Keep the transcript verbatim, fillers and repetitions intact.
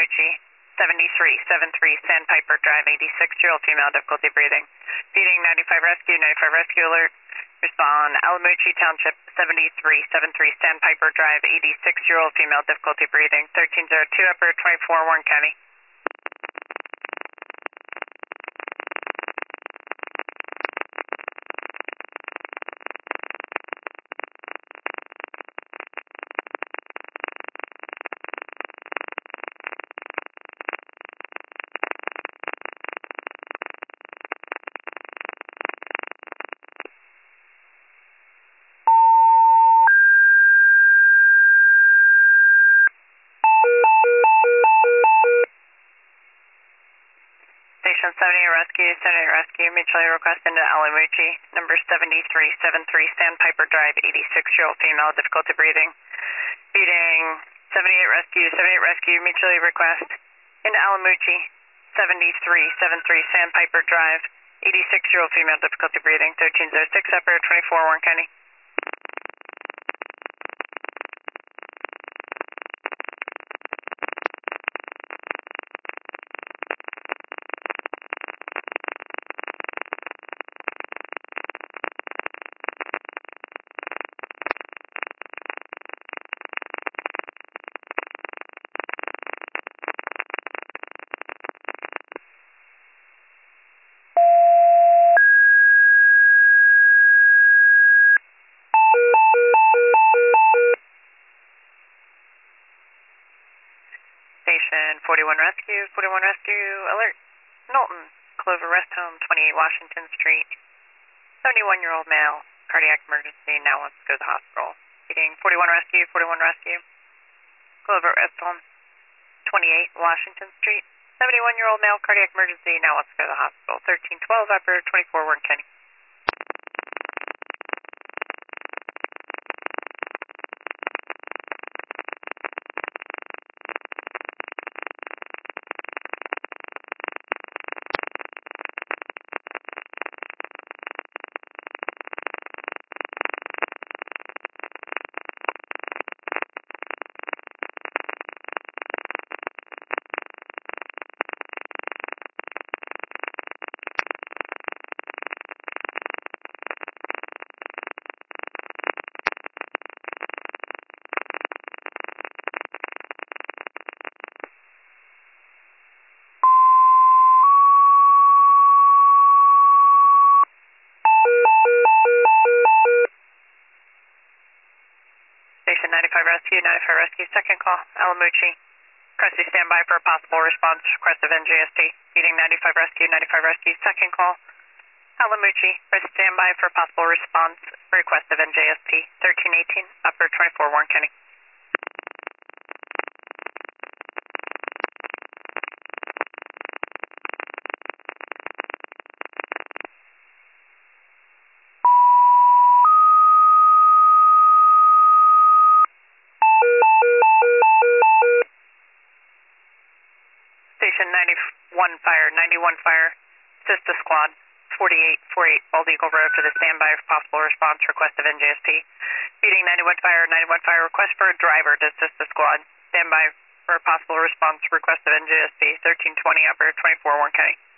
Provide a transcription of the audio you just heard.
Alamuchi, seventy-three seventy-three Sandpiper Drive, eighty-six-year-old female, difficulty breathing. Feeding ninety-five rescue, ninety-five rescue alert. Respond, Alamuchi Township, seventy-three seventy-three Sandpiper Drive, eighty-six-year-old female, difficulty breathing. thirteen oh two, upper twenty-four, Warren County. Station seventy-eight Rescue, seventy-eight Rescue, mutually request into Alamuchi, number seventy-three seventy-three Sandpiper Drive, eighty-six-year-old female, difficulty breathing. Feeding seventy-eight Rescue, seventy-eight Rescue, mutually request into Alamuchi, seventy-three seventy-three Sandpiper Drive, eighty-six-year-old female, difficulty breathing, thirteen oh six, upper twenty-four, Warren County. Station forty-one Rescue, forty-one Rescue, alert. Knowlton, Clover Rest Home, twenty-eight Washington Street. seventy-one-year-old male, cardiac emergency, now wants to go to the hospital. Feeding forty-one Rescue, forty-one Rescue. Clover Rest Home, twenty-eight Washington Street. seventy-one-year-old male, cardiac emergency, now wants to go to the hospital. thirteen twelve, upper twenty-four, Warren County. Station ninety-five Rescue, ninety-five Rescue, second call, Alamuchi. Cresty, standby for a possible response, request of N J S P. Feeding ninety-five Rescue, ninety-five Rescue, second call, Alamuchi. Cresty, standby for a possible response, request of N J S P. thirteen eighteen, upper twenty-four, Warren County. Station ninety-one Fire, ninety-one Fire, Sister Squad, forty-eight forty-eight Bald Eagle Road for the standby for possible response, request of N J S P. Feeding ninety-one Fire, ninety-one Fire, request for a driver to assist the squad. Standby for a possible response, request of N J S P. thirteen twenty, upper twenty-four, Warren County.